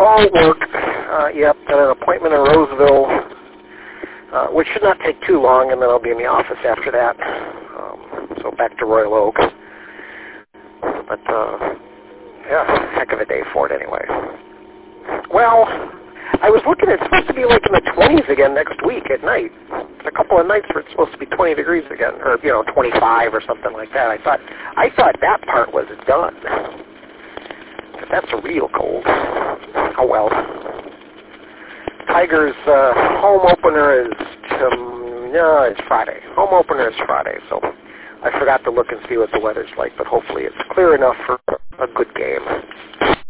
all work. Yep, got an appointment in Roseville, which should not take too long, and then I'll be in the office after that. So back to Royal Oak. But, yeah, heck of a day for it anyway. Well, I was looking, it's supposed to be like in the 20s again next week at night. There's a couple of nights where it's supposed to be 20 degrees again, or, 25 or something like that. I thought that part was done. But that's a real cold. Oh, well. Tigers' home opener is, it's Friday. Home opener is Friday, so I forgot to look and see what the weather's like, but hopefully it's clear enough for a good game.